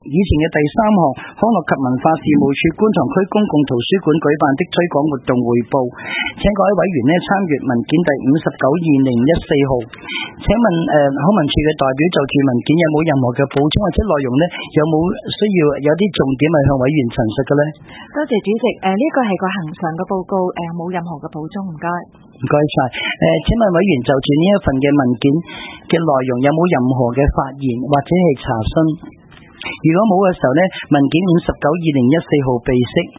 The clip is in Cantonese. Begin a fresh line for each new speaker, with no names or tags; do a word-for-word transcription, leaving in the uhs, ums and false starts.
以前嘅第三項，康樂及文化事務署觀塘區公共圖書館舉辦的推廣活動匯報，請各位委員呢參閱文件第五十九二零一四號。請問誒、呃、康文署嘅代表就住文件有冇任何嘅補充或者內容呢？有冇需要有啲重點係向委員陳述嘅呢？
多謝主席，誒、呃、呢、這個係個恒常嘅報告，誒、呃、冇任何嘅補充，唔該。
唔該晒。誒、呃，請問委員就住呢一份嘅文件嘅內容有冇任何嘅發言或者係查詢？如果冇嘅時候呢，文件五十九二零一四號備悉。